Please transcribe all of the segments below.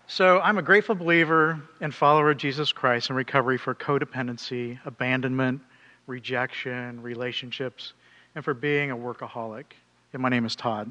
So I'm a grateful believer and follower of Jesus Christ in recovery for codependency, abandonment, rejection, relationships, and for being a workaholic. And my name is Todd.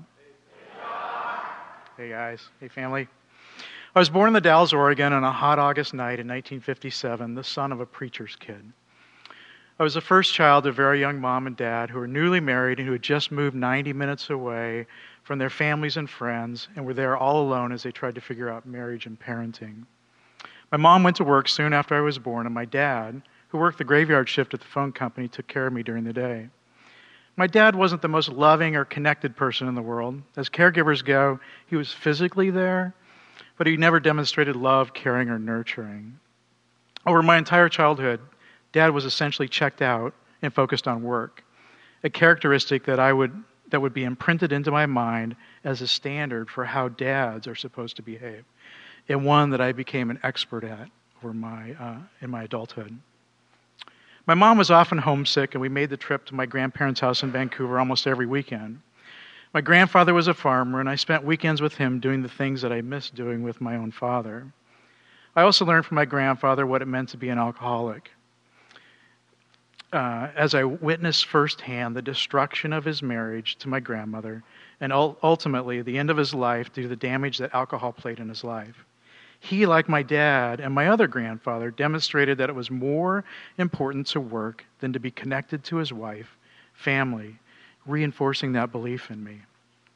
Hey guys, hey family. I was born in the Dalles, Oregon on a hot August night in 1957, the son of a preacher's kid. I was the first child of a very young mom and dad who were newly married and who had just moved 90 minutes away from their families and friends and were there all alone as they tried to figure out marriage and parenting. My mom went to work soon after I was born, and my dad, who worked the graveyard shift at the phone company, took care of me during the day. My dad wasn't the most loving or connected person in the world. As caregivers go, he was physically there, but he never demonstrated love, caring, or nurturing. Over my entire childhood, Dad was essentially checked out and focused on work, a characteristic that would be imprinted into my mind as a standard for how dads are supposed to behave, and one that I became an expert at in my adulthood. My mom was often homesick, and we made the trip to my grandparents' house in Vancouver almost every weekend. My grandfather was a farmer, and I spent weekends with him doing the things that I missed doing with my own father. I also learned from my grandfather what it meant to be an alcoholic, as I witnessed firsthand the destruction of his marriage to my grandmother and ultimately the end of his life due to the damage that alcohol played in his life. He, like my dad and my other grandfather, demonstrated that it was more important to work than to be connected to his wife, family, reinforcing that belief in me.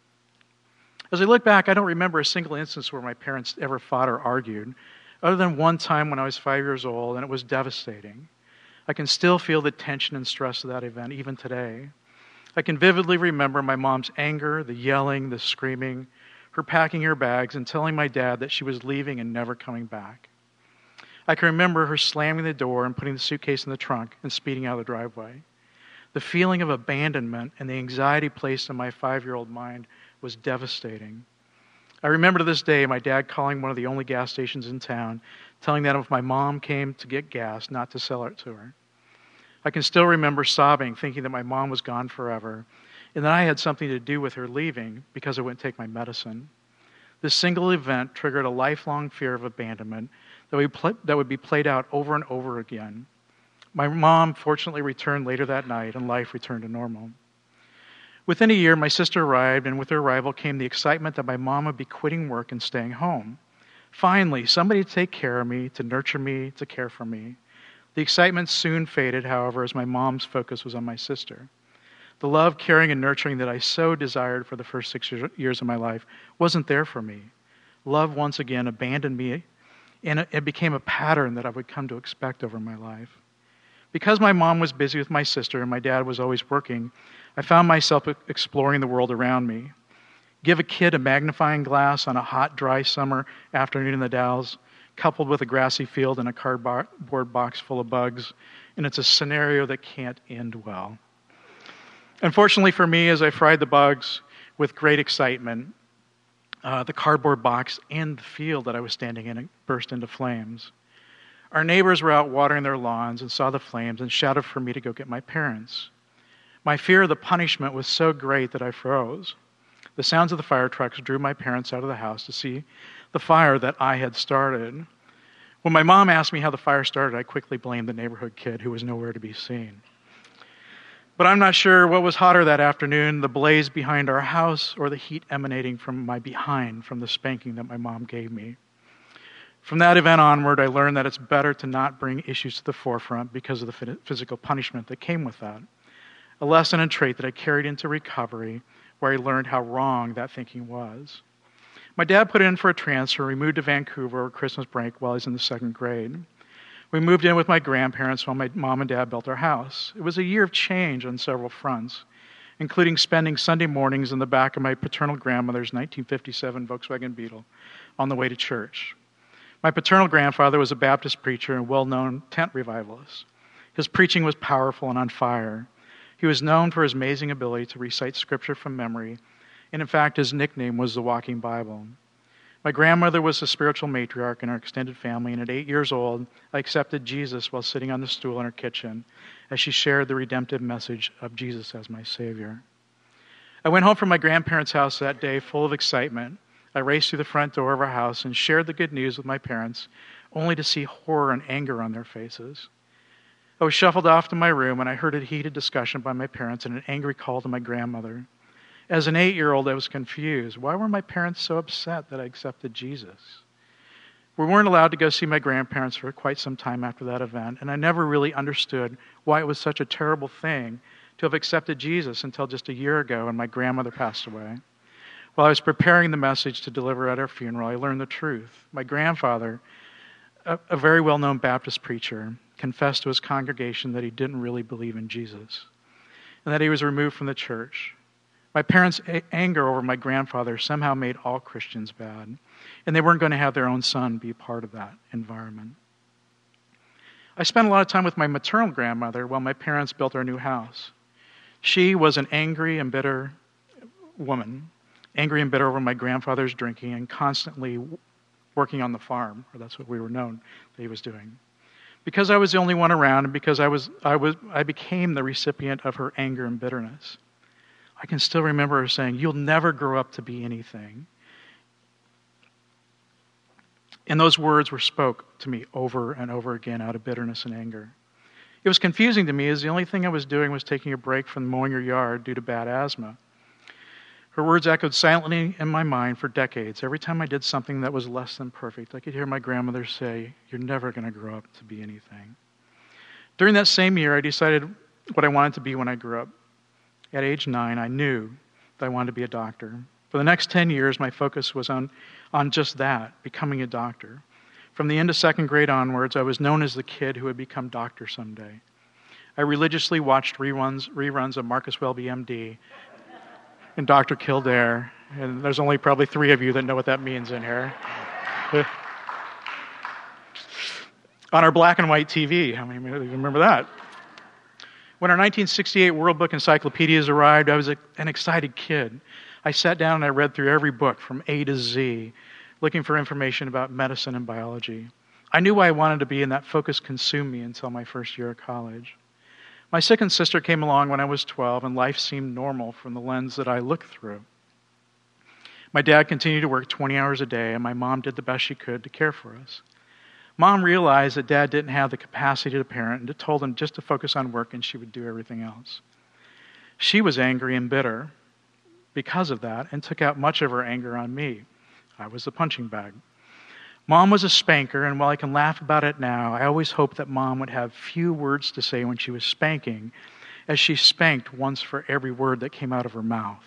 As I look back, I don't remember a single instance where my parents ever fought or argued, other than one time when I was 5 years old, and it was devastating. I can still feel the tension and stress of that event, even today. I can vividly remember my mom's anger, the yelling, the screaming, her packing her bags and telling my dad that she was leaving and never coming back. I can remember her slamming the door and putting the suitcase in the trunk and speeding out of the driveway. The feeling of abandonment and the anxiety placed in my 5-year-old mind was devastating. I remember to this day my dad calling one of the only gas stations in town, telling that if my mom came to get gas, not to sell it to her. I can still remember sobbing, thinking that my mom was gone forever, and that I had something to do with her leaving because I wouldn't take my medicine. This single event triggered a lifelong fear of abandonment that would be played out over and over again. My mom fortunately returned later that night, and life returned to normal. Within a year, my sister arrived, and with her arrival came the excitement that my mom would be quitting work and staying home. Finally, somebody to take care of me, to nurture me, to care for me. The excitement soon faded, however, as my mom's focus was on my sister. The love, caring, and nurturing that I so desired for the first 6 years of my life wasn't there for me. Love once again abandoned me, and it became a pattern that I would come to expect over my life. Because my mom was busy with my sister and my dad was always working, I found myself exploring the world around me. Give a kid a magnifying glass on a hot, dry summer afternoon in the Dalles, coupled with a grassy field and a cardboard box full of bugs, and it's a scenario that can't end well. Unfortunately for me, as I fried the bugs with great excitement, the cardboard box and the field that I was standing in burst into flames. Our neighbors were out watering their lawns and saw the flames and shouted for me to go get my parents. My fear of the punishment was so great that I froze. The sounds of the fire trucks drew my parents out of the house to see the fire that I had started. When my mom asked me how the fire started, I quickly blamed the neighborhood kid who was nowhere to be seen. But I'm not sure what was hotter that afternoon, the blaze behind our house or the heat emanating from my behind from the spanking that my mom gave me. From that event onward, I learned that it's better to not bring issues to the forefront because of the physical punishment that came with that. A lesson and trait that I carried into recovery, where I learned how wrong that thinking was. My dad put in for a transfer. We moved to Vancouver over Christmas break while I was in the 2nd grade. We moved in with my grandparents while my mom and dad built our house. It was a year of change on several fronts, including spending Sunday mornings in the back of my paternal grandmother's 1957 Volkswagen Beetle on the way to church. My paternal grandfather was a Baptist preacher and well-known tent revivalist. His preaching was powerful and on fire. He was known for his amazing ability to recite scripture from memory, and in fact, his nickname was the Walking Bible. My grandmother was the spiritual matriarch in our extended family, and at 8 years old, I accepted Jesus while sitting on the stool in her kitchen as she shared the redemptive message of Jesus as my Savior. I went home from my grandparents' house that day full of excitement. I raced through the front door of our house and shared the good news with my parents, only to see horror and anger on their faces. I was shuffled off to my room, and I heard a heated discussion by my parents and an angry call to my grandmother. As an 8-year-old, I was confused. Why were my parents so upset that I accepted Jesus? We weren't allowed to go see my grandparents for quite some time after that event, and I never really understood why it was such a terrible thing to have accepted Jesus until just a year ago when my grandmother passed away. While I was preparing the message to deliver at her funeral, I learned the truth. My grandfather, a very well-known Baptist preacher, confessed to his congregation that he didn't really believe in Jesus and that he was removed from the church. My parents' anger over my grandfather somehow made all Christians bad, and they weren't going to have their own son be part of that environment. I spent a lot of time with my maternal grandmother while my parents built our new house. She was an angry and bitter woman, angry and bitter over my grandfather's drinking and constantly working on the farm, or that's what we were known that he was doing. Because I was the only one around, and because I became the recipient of her anger and bitterness. I can still remember her saying, "You'll never grow up to be anything." And those words were spoke to me over and over again out of bitterness and anger. It was confusing to me as the only thing I was doing was taking a break from mowing her yard due to bad asthma. Her words echoed silently in my mind for decades. Every time I did something that was less than perfect, I could hear my grandmother say, "You're never going to grow up to be anything." During that same year, I decided what I wanted to be when I grew up. At age 9, I knew that I wanted to be a doctor. For the next 10 years, my focus was on just that, becoming a doctor. From the end of second grade onwards, I was known as the kid who would become doctor someday. I religiously watched reruns of Marcus Welby, MD, and Dr. Kildare, and there's only probably 3 of you that know what that means in here. On our black and white TV, how many of you remember that? When our 1968 World Book Encyclopedias arrived, I was an excited kid. I sat down and I read through every book from A to Z, looking for information about medicine and biology. I knew why I wanted to be, and that focus consumed me until my first year of college. My second sister came along when I was 12, and life seemed normal from the lens that I looked through. My dad continued to work 20 hours a day, and my mom did the best she could to care for us. Mom realized that Dad didn't have the capacity to parent and told him just to focus on work and she would do everything else. She was angry and bitter because of that and took out much of her anger on me. I was the punching bag. Mom was a spanker, and while I can laugh about it now, I always hoped that Mom would have few words to say when she was spanking, as she spanked once for every word that came out of her mouth.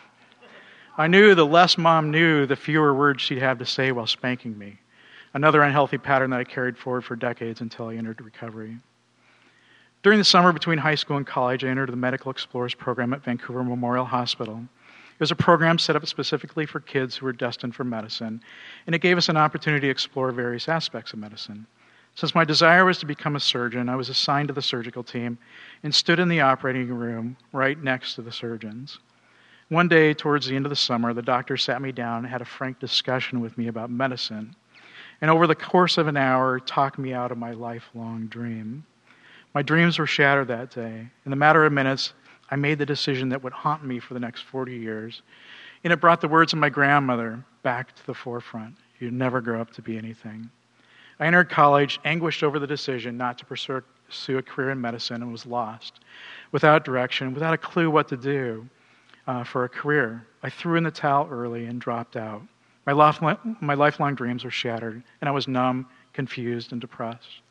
I knew the less Mom knew, the fewer words she'd have to say while spanking me. Another unhealthy pattern that I carried forward for decades until I entered recovery. During the summer between high school and college, I entered the Medical Explorers program at Vancouver Memorial Hospital. It was a program set up specifically for kids who were destined for medicine, and it gave us an opportunity to explore various aspects of medicine. Since my desire was to become a surgeon, I was assigned to the surgical team and stood in the operating room right next to the surgeons. One day, towards the end of the summer, the doctor sat me down and had a frank discussion with me about medicine, and over the course of an hour, talked me out of my lifelong dream. My dreams were shattered that day. In the matter of minutes, I made the decision that would haunt me for the next 40 years, and it brought the words of my grandmother back to the forefront. You'd never grow up to be anything. I entered college, anguished over the decision not to pursue a career in medicine, and was lost, without direction, without a clue what to do for a career. I threw in the towel early and dropped out. My lifelong dreams were shattered, and I was numb, confused, and depressed.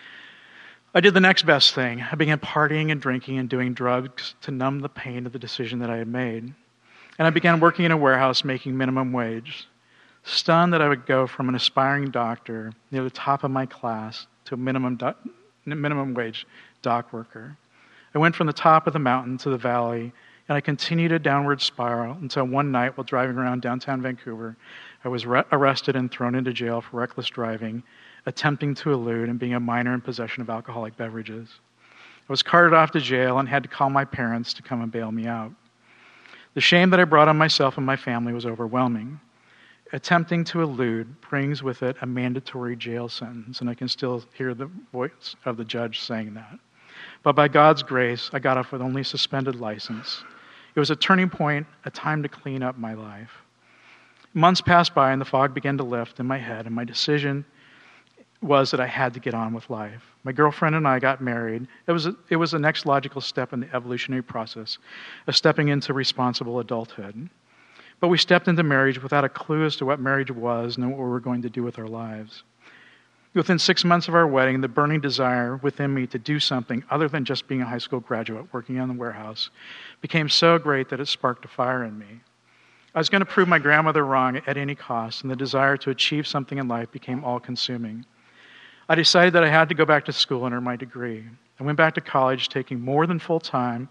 I did the next best thing. I began partying and drinking and doing drugs to numb the pain of the decision that I had made. And I began working in a warehouse making minimum wage, stunned that I would go from an aspiring doctor near the top of my class to a minimum wage dock worker. I went from the top of the mountain to the valley, and I continued a downward spiral until one night, while driving around downtown Vancouver, I was arrested and thrown into jail for reckless driving, attempting to elude, and being a minor in possession of alcoholic beverages. I was carted off to jail and had to call my parents to come and bail me out. The shame that I brought on myself and my family was overwhelming. Attempting to elude brings with it a mandatory jail sentence, and I can still hear the voice of the judge saying that. But by God's grace, I got off with only a suspended license. It was a turning point, a time to clean up my life. Months passed by and the fog began to lift in my head, and my decision was that I had to get on with life. My girlfriend and I got married. It was the next logical step in the evolutionary process of stepping into responsible adulthood. But we stepped into marriage without a clue as to what marriage was and what we were going to do with our lives. Within 6 months of our wedding, the burning desire within me to do something other than just being a high school graduate working in the warehouse became so great that it sparked a fire in me. I was going to prove my grandmother wrong at any cost, and the desire to achieve something in life became all-consuming. I decided that I had to go back to school and earn my degree. I went back to college taking a more than full-time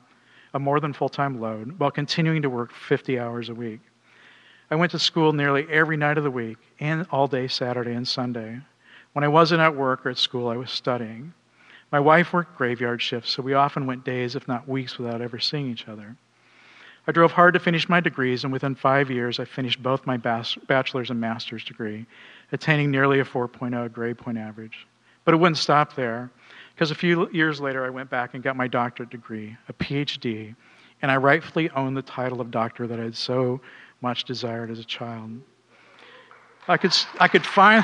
load while continuing to work 50 hours a week. I went to school nearly every night of the week and all day Saturday and Sunday. When I wasn't at work or at school, I was studying. My wife worked graveyard shifts, so we often went days, if not weeks, without ever seeing each other. I drove hard to finish my degrees, and within 5 years, I finished both my bachelor's and master's degree, attaining nearly a 4.0 grade point average. But it wouldn't stop there, because a few years later, I went back and got my doctorate degree, a PhD, and I rightfully own the title of doctor that I had so much desired as a child. I could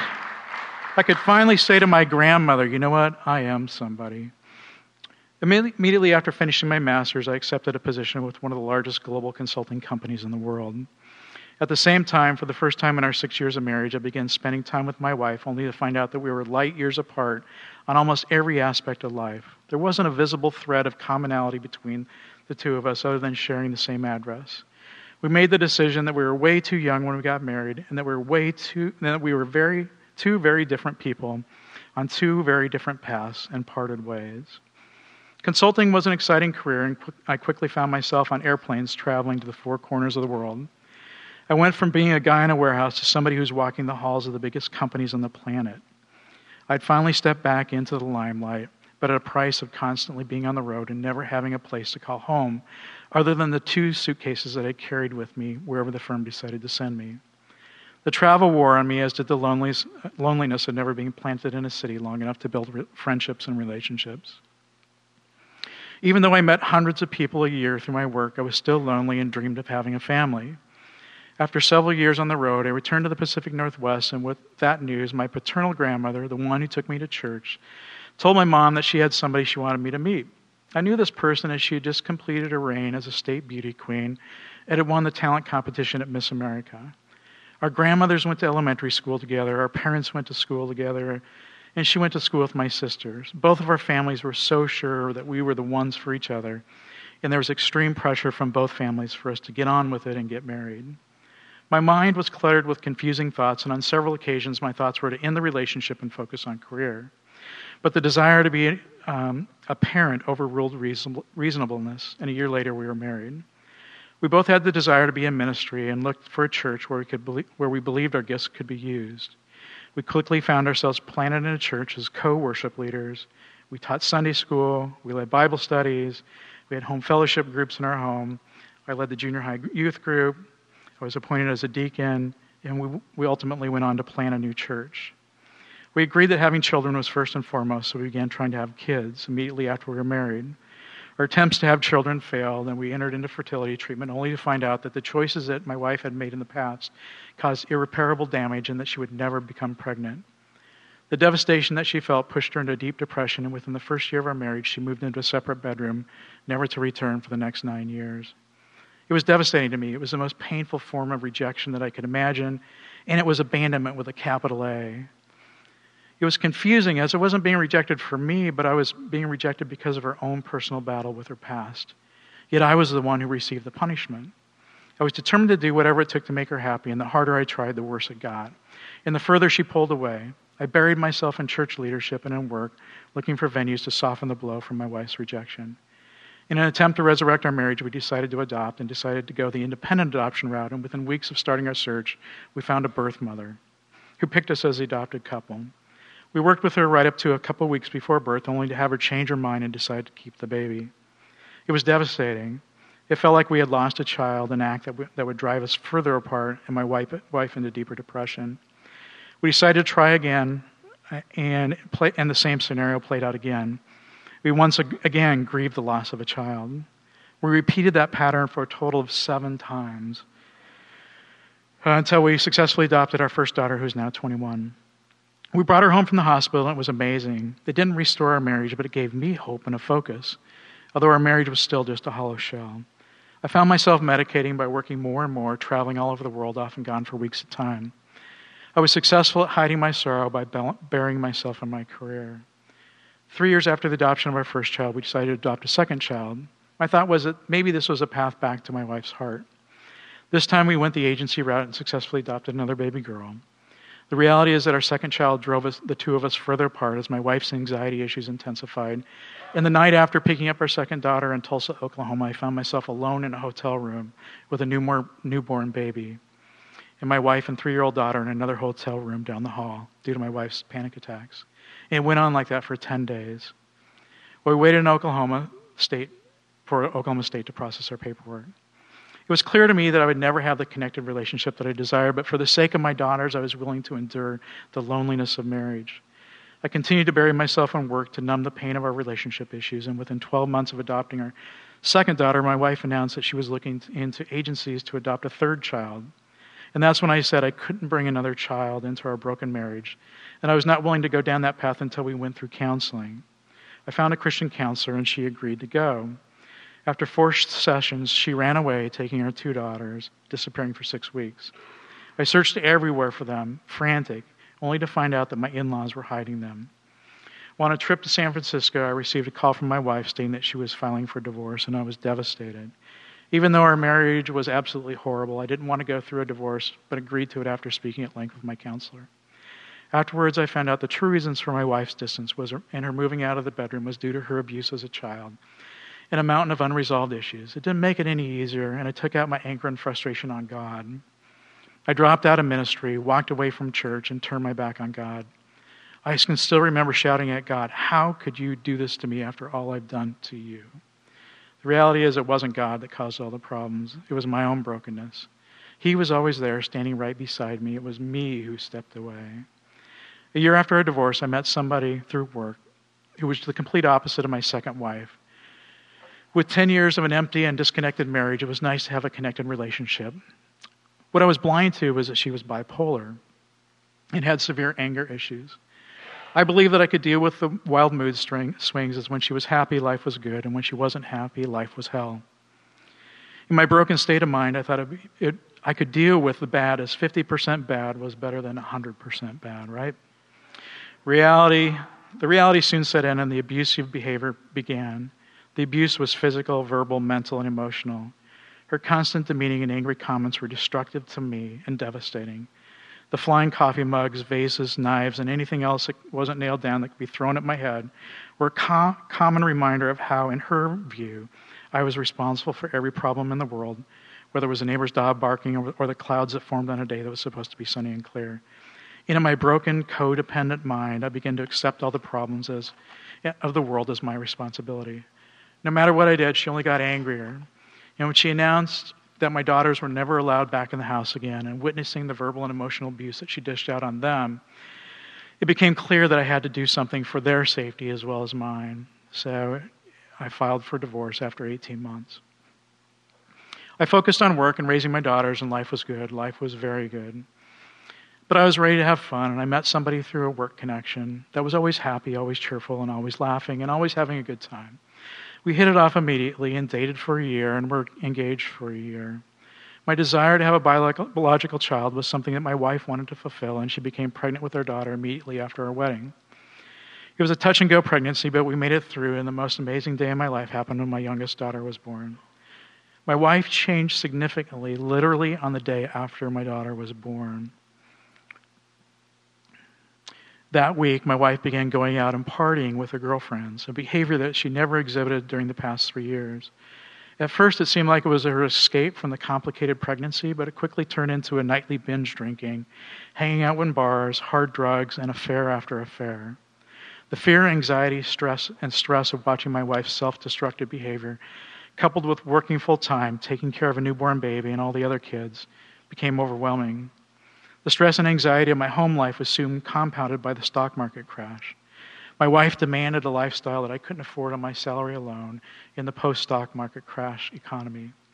finally say to my grandmother, you know what, I am somebody. Immediately after finishing my master's, I accepted a position with one of the largest global consulting companies in the world. At the same time, for the first time in our 6 years of marriage, I began spending time with my wife, only to find out that we were light years apart on almost every aspect of life. There wasn't a visible thread of commonality between the two of us other than sharing the same address. We made the decision that we were way too young when we got married, and that we were two very different people on two very different paths and parted ways. Consulting was an exciting career, and I quickly found myself on airplanes traveling to the four corners of the world. I went from being a guy in a warehouse to somebody who's walking the halls of the biggest companies on the planet. I'd finally stepped back into the limelight, but at a price of constantly being on the road and never having a place to call home, other than the 2 suitcases that I carried with me wherever the firm decided to send me. The travel wore on me, as did the loneliness of never being planted in a city long enough to build friendships and relationships. Even though I met hundreds of people a year through my work, I was still lonely and dreamed of having a family. After several years on the road, I returned to the Pacific Northwest, and with that news, my paternal grandmother, the one who took me to church, told my mom that she had somebody she wanted me to meet. I knew this person as she had just completed her reign as a state beauty queen and had won the talent competition at Miss America. Our grandmothers went to elementary school together, our parents went to school together, and she went to school with my sisters. Both of our families were so sure that we were the ones for each other, and there was extreme pressure from both families for us to get on with it and get married. My mind was cluttered with confusing thoughts, and on several occasions my thoughts were to end the relationship and focus on career. But the desire to be a parent overruled reasonableness, and a year later we were married. We both had the desire to be in ministry and looked for a church where we believed our gifts could be used. We quickly found ourselves planted in a church as co-worship leaders. We taught Sunday school, we led Bible studies, we had home fellowship groups in our home. I led the junior high youth group. I was appointed as a deacon, and we ultimately went on to plant a new church. We agreed that having children was first and foremost, so we began trying to have kids immediately after we were married. Our attempts to have children failed, and we entered into fertility treatment only to find out that the choices that my wife had made in the past caused irreparable damage and that she would never become pregnant. The devastation that she felt pushed her into a deep depression, and within the first year of our marriage, she moved into a separate bedroom, never to return for the next 9 years. It was devastating to me. It was the most painful form of rejection that I could imagine, and it was abandonment with a capital A. It was confusing, as I wasn't being rejected for me, but I was being rejected because of her own personal battle with her past. Yet I was the one who received the punishment. I was determined to do whatever it took to make her happy, and the harder I tried, the worse it got. And the further she pulled away, I buried myself in church leadership and in work, looking for venues to soften the blow from my wife's rejection. In an attempt to resurrect our marriage, we decided to adopt and decided to go the independent adoption route, and within weeks of starting our search, we found a birth mother who picked us as the adopted couple. We worked with her right up to a couple weeks before birth, only to have her change her mind and decide to keep the baby. It was devastating. It felt like we had lost a child, an act that would drive us further apart and my wife into deeper depression. We decided to try again, and the same scenario played out again. We once again grieved the loss of a child. We repeated that pattern for a total of 7 times. until we successfully adopted our first daughter, who's now 21. We brought her home from the hospital, and it was amazing. It didn't restore our marriage, but it gave me hope and a focus, although our marriage was still just a hollow shell. I found myself medicating by working more and more, traveling all over the world, often gone for weeks at a time. I was successful at hiding my sorrow by burying myself in my career. 3 years after the adoption of our first child, we decided to adopt a second child. My thought was that maybe this was a path back to my wife's heart. This time we went the agency route and successfully adopted another baby girl. The reality is that our second child drove the two of us further apart as my wife's anxiety issues intensified. And the night after picking up our second daughter in Tulsa, Oklahoma, I found myself alone in a hotel room with a newborn baby, and my wife and 3-year-old daughter in another hotel room down the hall due to my wife's panic attacks. And it went on like that for 10 days. We waited in Oklahoma State to process our paperwork. It was clear to me that I would never have the connected relationship that I desired, but for the sake of my daughters, I was willing to endure the loneliness of marriage. I continued to bury myself in work to numb the pain of our relationship issues, and within 12 months of adopting our second daughter, my wife announced that she was looking into agencies to adopt a third child. And that's when I said I couldn't bring another child into our broken marriage, and I was not willing to go down that path until we went through counseling. I found a Christian counselor, and she agreed to go. After 4 sessions, she ran away, taking our 2 daughters, disappearing for 6 weeks. I searched everywhere for them, frantic, only to find out that my in-laws were hiding them. On a trip to San Francisco, I received a call from my wife stating that she was filing for divorce, and I was devastated. Even though our marriage was absolutely horrible, I didn't want to go through a divorce, but agreed to it after speaking at length with my counselor. Afterwards, I found out the true reasons for my wife's distance and her moving out of the bedroom was due to her abuse as a child and a mountain of unresolved issues. It didn't make it any easier, and I took out my anger and frustration on God. I dropped out of ministry, walked away from church, and turned my back on God. I can still remember shouting at God, "How could you do this to me after all I've done to you?" The reality is it wasn't God that caused all the problems. It was my own brokenness. He was always there, standing right beside me. It was me who stepped away. A year after our divorce, I met somebody through work who was the complete opposite of my second wife. With 10 years of an empty and disconnected marriage, it was nice to have a connected relationship. What I was blind to was that she was bipolar and had severe anger issues. I believed that I could deal with the wild mood swings as when she was happy, life was good, and when she wasn't happy, life was hell. In my broken state of mind, I thought I could deal with the bad as 50% bad was better than 100% bad, right? The reality soon set in and the abusive behavior began. The abuse was physical, verbal, mental, and emotional. Her constant demeaning and angry comments were destructive to me and devastating. The flying coffee mugs, vases, knives, and anything else that wasn't nailed down that could be thrown at my head were a common reminder of how, in her view, I was responsible for every problem in the world, whether it was a neighbor's dog barking or the clouds that formed on a day that was supposed to be sunny and clear. And in my broken, codependent mind, I began to accept all the problems of the world as my responsibility. No matter what I did, she only got angrier. And when she announced that my daughters were never allowed back in the house again, and witnessing the verbal and emotional abuse that she dished out on them, it became clear that I had to do something for their safety as well as mine. So I filed for divorce after 18 months. I focused on work and raising my daughters, and life was good. Life was very good. But I was ready to have fun, and I met somebody through a work connection that was always happy, always cheerful, and always laughing, and always having a good time. We hit it off immediately and dated for a year and were engaged for a year. My desire to have a biological child was something that my wife wanted to fulfill, and she became pregnant with our daughter immediately after our wedding. It was a touch-and-go pregnancy, but we made it through, and the most amazing day of my life happened when my youngest daughter was born. My wife changed significantly, literally on the day after my daughter was born. That week, my wife began going out and partying with her girlfriends, a behavior that she never exhibited during the past 3 years. At first, it seemed like it was her escape from the complicated pregnancy, but it quickly turned into a nightly binge drinking, hanging out in bars, hard drugs, and affair after affair. The fear, anxiety, stress of watching my wife's self-destructive behavior, coupled with working full-time, taking care of a newborn baby and all the other kids, became overwhelming. The stress and anxiety of my home life was soon compounded by the stock market crash. My wife demanded a lifestyle that I couldn't afford on my salary alone in the post-stock market crash economy.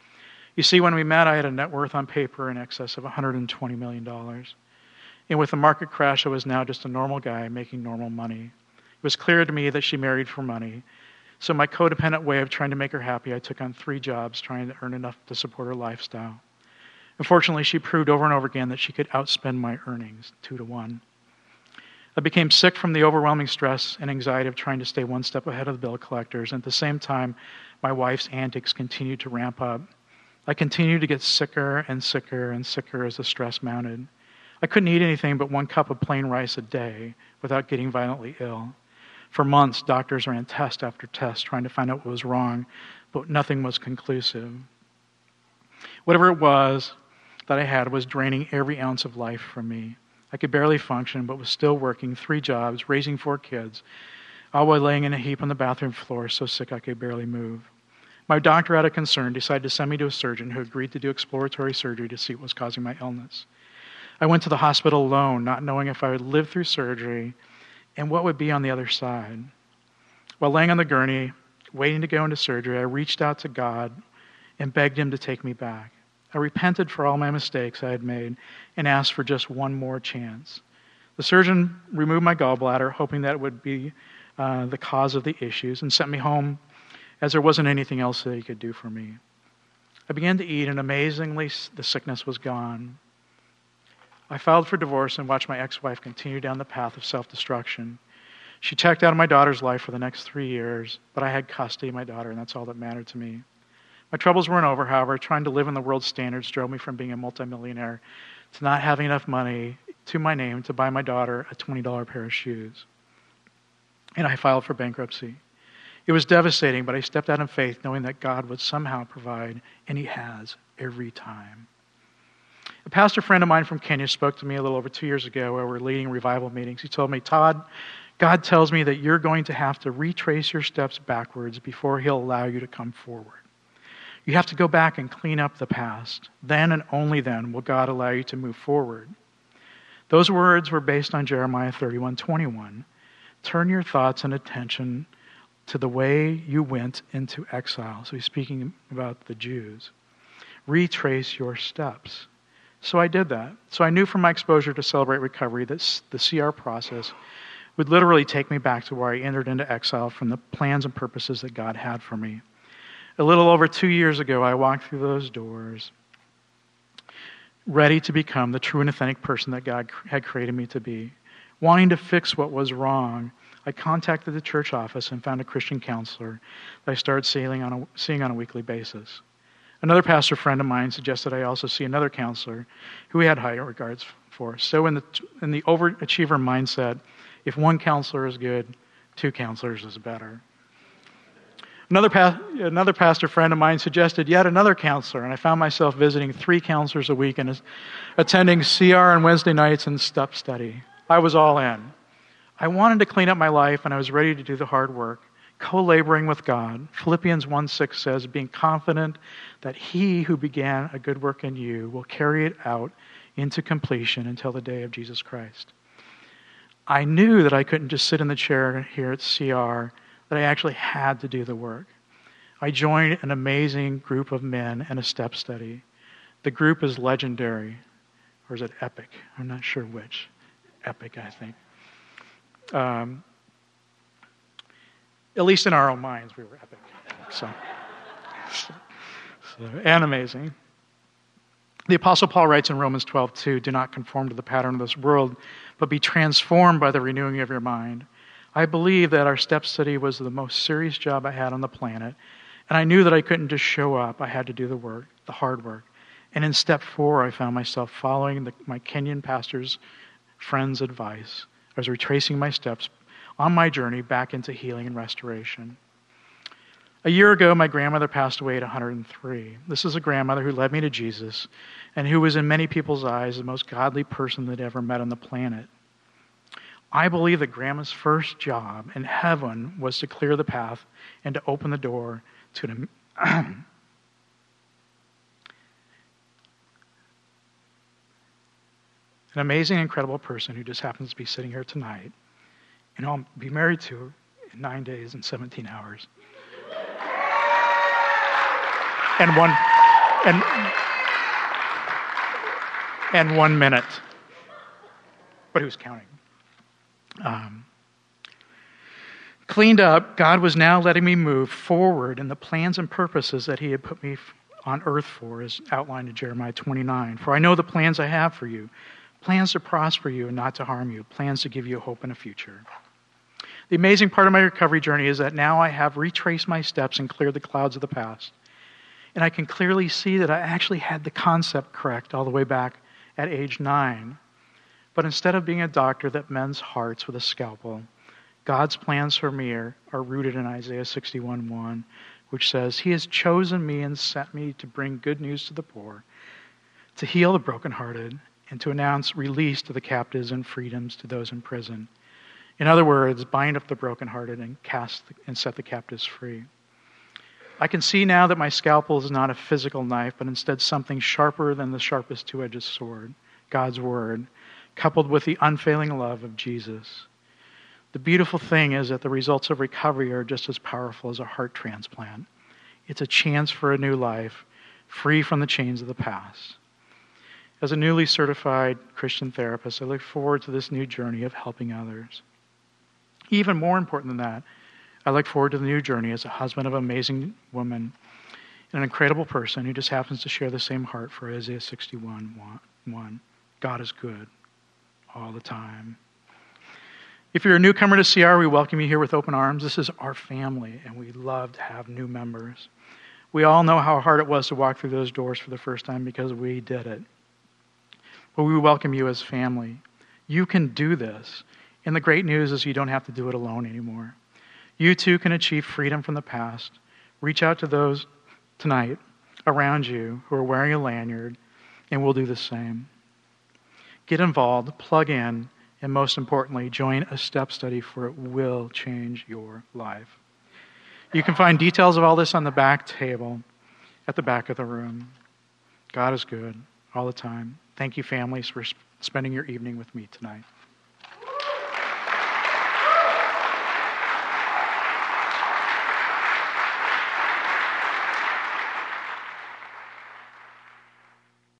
You see, when we met, I had a net worth on paper in excess of $120 million. And with the market crash, I was now just a normal guy making normal money. It was clear to me that she married for money. So my codependent way of trying to make her happy, I took on 3 jobs trying to earn enough to support her lifestyle. Unfortunately, she proved over and over again that she could outspend my earnings 2 to 1. I became sick from the overwhelming stress and anxiety of trying to stay one step ahead of the bill collectors, and at the same time, my wife's antics continued to ramp up. I continued to get sicker and sicker and sicker as the stress mounted. I couldn't eat anything but 1 cup of plain rice a day without getting violently ill. For months, doctors ran test after test trying to find out what was wrong, but nothing was conclusive. Whatever it was that I had was draining every ounce of life from me. I could barely function, but was still working 3 jobs, raising 4 kids, all while laying in a heap on the bathroom floor, so sick I could barely move. My doctor, out of concern, decided to send me to a surgeon who agreed to do exploratory surgery to see what was causing my illness. I went to the hospital alone, not knowing if I would live through surgery and what would be on the other side. While laying on the gurney, waiting to go into surgery, I reached out to God and begged Him to take me back. I repented for all my mistakes I had made and asked for just one more chance. The surgeon removed my gallbladder, hoping that it would be the cause of the issues, and sent me home as there wasn't anything else that he could do for me. I began to eat, and amazingly, the sickness was gone. I filed for divorce and watched my ex-wife continue down the path of self-destruction. She checked out of my daughter's life for the next 3 years, but I had custody of my daughter, and that's all that mattered to me. My troubles weren't over, however. Trying to live in the world's standards drove me from being a multimillionaire to not having enough money to my name to buy my daughter a $20 pair of shoes. And I filed for bankruptcy. It was devastating, but I stepped out in faith, knowing that God would somehow provide, and He has every time. A pastor friend of mine from Kenya spoke to me a little over 2 years ago while we were leading revival meetings. He told me, "Todd, God tells me that you're going to have to retrace your steps backwards before He'll allow you to come forward. You have to go back and clean up the past. Then and only then will God allow you to move forward." Those words were based on Jeremiah 31:21. Turn your thoughts and attention to the way you went into exile. So he's speaking about the Jews. Retrace your steps. So I did that. So I knew from my exposure to Celebrate Recovery that the CR process would literally take me back to where I entered into exile from the plans and purposes that God had for me. A little over 2 years ago, I walked through those doors, ready to become the true and authentic person that God had created me to be. Wanting to fix what was wrong, I contacted the church office and found a Christian counselor that I started seeing on a weekly basis. Another pastor friend of mine suggested I also see another counselor who he had high regards for. So in the overachiever mindset, if one counselor is good, 2 counselors is better. Another pastor friend of mine suggested yet another counselor, and I found myself visiting 3 counselors a week and attending CR on Wednesday nights and step study. I was all in. I wanted to clean up my life, and I was ready to do the hard work, co-laboring with God. Philippians 1:6 says, being confident that He who began a good work in you will carry it out into completion until the day of Jesus Christ. I knew that I couldn't just sit in the chair here at CR, that I actually had to do the work. I joined an amazing group of men in a step study. The group is legendary, or is it epic? I'm not sure which. Epic, I think. At least in our own minds, we were epic. And amazing. The Apostle Paul writes in Romans 12:2, do not conform to the pattern of this world, but be transformed by the renewing of your mind. I believe that our step study was the most serious job I had on the planet, and I knew that I couldn't just show up. I had to do the work, the hard work. And in step 4, I found myself following my Kenyan pastor's friend's advice. I was retracing my steps on my journey back into healing and restoration. A year ago, my grandmother passed away at 103. This is a grandmother who led me to Jesus and who was in many people's eyes the most godly person they'd ever met on the planet. I believe that Grandma's first job in heaven was to clear the path and to open the door to an amazing, incredible person who just happens to be sitting here tonight, and I'll be married to her in 9 days and 17 hours. And and 1 minute. But who's counting? Cleaned up, God was now letting me move forward in the plans and purposes that he had put me on earth for, as outlined in Jeremiah 29. For I know the plans I have for you, plans to prosper you and not to harm you, plans to give you hope and a future. The amazing part of my recovery journey is that now I have retraced my steps and cleared the clouds of the past. And I can clearly see that I actually had the concept correct all the way back at age 9. But instead of being a doctor that mends hearts with a scalpel, God's plans for me are rooted in Isaiah 61:1, which says, He has chosen me and sent me to bring good news to the poor, to heal the brokenhearted, and to announce release to the captives and freedoms to those in prison. In other words, bind up the brokenhearted and set the captives free. I can see now that my scalpel is not a physical knife, but instead something sharper than the sharpest two-edged sword, God's Word, coupled with the unfailing love of Jesus. The beautiful thing is that the results of recovery are just as powerful as a heart transplant. It's a chance for a new life, free from the chains of the past. As a newly certified Christian therapist, I look forward to this new journey of helping others. Even more important than that, I look forward to the new journey as a husband of an amazing woman and an incredible person who just happens to share the same heart for Isaiah 61:1. God is good all the time. If you're a newcomer to CR, we welcome you here with open arms. This is our family, and we love to have new members. We all know how hard it was to walk through those doors for the first time because we did it. But we welcome you as family. You can do this. And the great news is you don't have to do it alone anymore. You too can achieve freedom from the past. Reach out to those tonight around you who are wearing a lanyard, and we'll do the same. Get involved, plug in, and most importantly, join a step study, for it will change your life. You can find details of all this on the back table at the back of the room. God is good all the time. Thank you, families, for spending your evening with me tonight.